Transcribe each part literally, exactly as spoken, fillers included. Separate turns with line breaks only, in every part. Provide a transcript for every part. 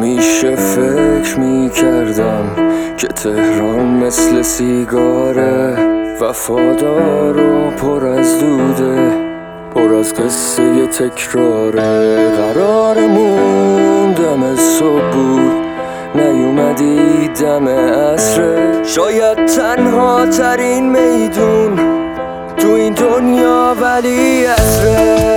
همیشه فکر میکردم که تهران مثل سیگاره، وفادار و پر از دوده، پر از قصه تکراره. قرارمون دم صبح بود، نیومدی دم عصره. شاید تنها ترین میدون تو این دنیا ولی عصره.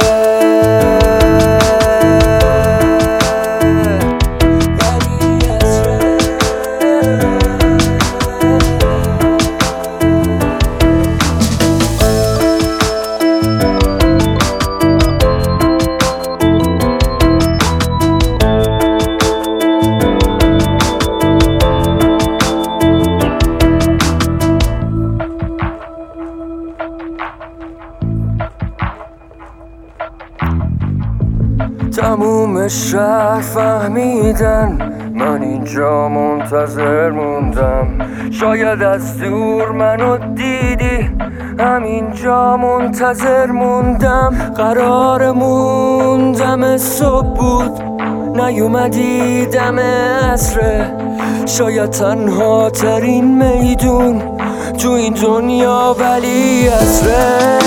تموم شهر فهمیدن من اینجا منتظر موندم. شاید از دور منو دیدی، همینجا منتظر موندم. قرارمون دم صبح بود، نیومدی دم عصره. شاید تنها ترین میدون تو این دنیا ولی عصره.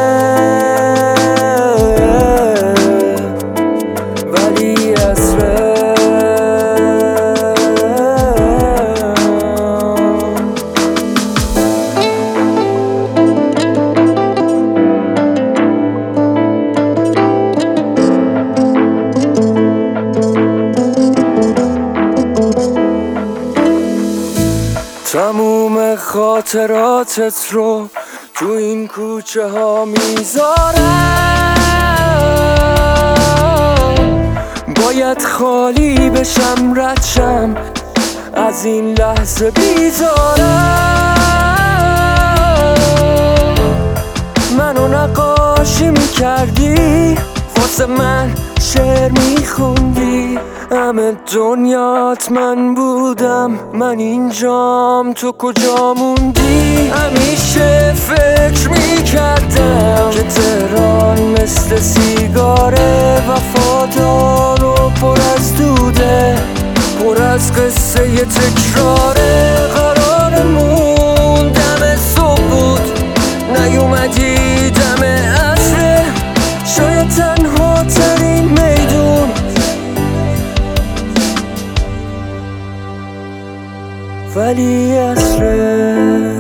تموم خاطراتت رو تو این کوچه ها میذارم. باید خالی بشم، رد شم از این لحظه بیزارم. منو نقاشی میکردی، واسه من شعر میخوندی. همه دنیات من بودم، من اینجام تو کجا موندی؟ همیشه فکر میکردم که تهران مثل سیگاره، وفادار و پر از دوده، پر از قصه تکراره. قرارمون دم صبح بود، نیومدی دم عصره. شاید تنها ترین میدون ولی عصره.